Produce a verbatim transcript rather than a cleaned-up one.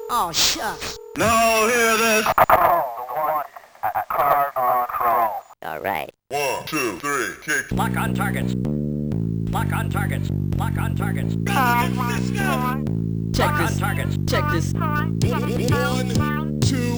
Oh, shucks. Now hear this. All right. One, two, three, kick. Lock on targets. Lock on targets. Lock on targets. Check Lock this. on targets. Check this. One, two,